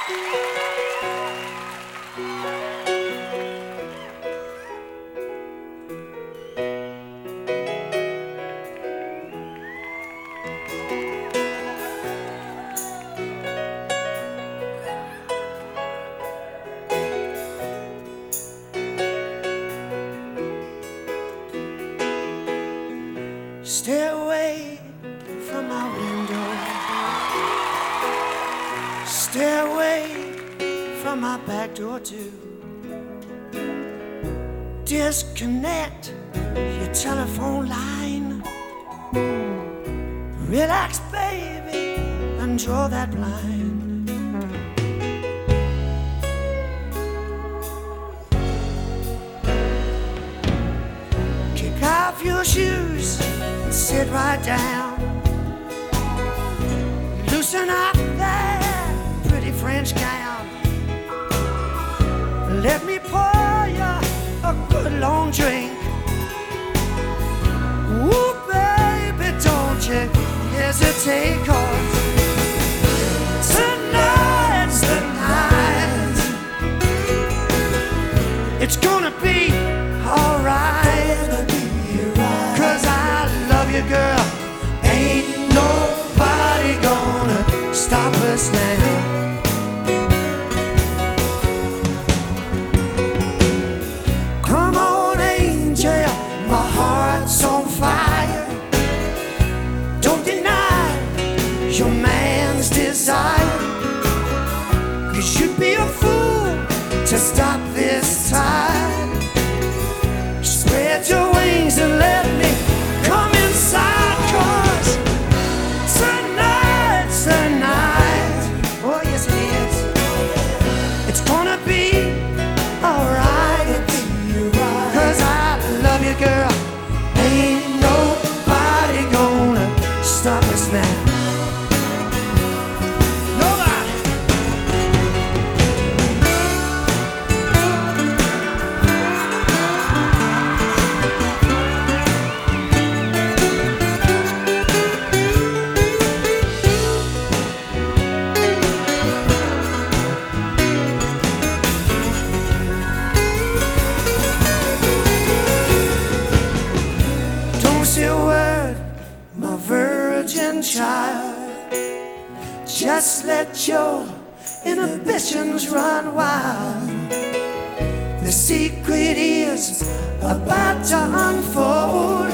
Stay away from my window. Stay away from my back door too. Disconnect your telephone line. Relax, baby, and draw that blind. Kick off your shoes and sit right down. Loosen up that pretty French gown. Let me pour you a good long drink. Ooh, baby, don't you hesitate, 'cause tonight's the night. It's gonna be alright, 'cause I love you, girl. Ain't nobody gonna stop us now. Come on, angel, my heart's on fire. Don't deny your man's desire, 'cause you'd be a fool to stop this tide. Spread your wings and let me come inside, 'cause tonight's the night. Oh yes it is. It's gonna be alright, 'cause I love you, girl. Ain't nobody gonna stop us now. Nobody. Don't say a word, my virgin child. Just let your inhibitions run wild. The secret is about to unfold.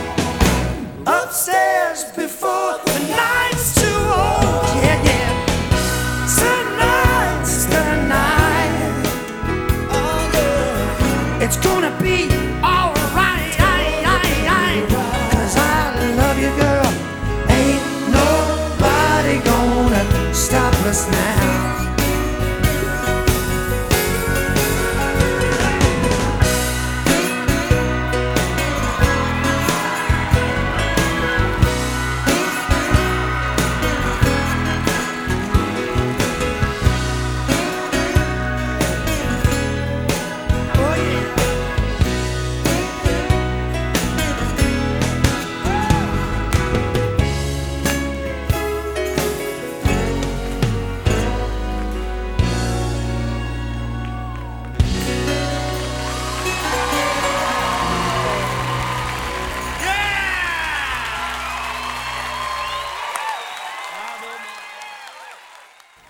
Upstairs before the night's too old. Yeah, yeah. Tonight's the night. Oh, yeah. It's gonna be alright, 'cause I love you, girl. Ain't nobody gonna stop us now.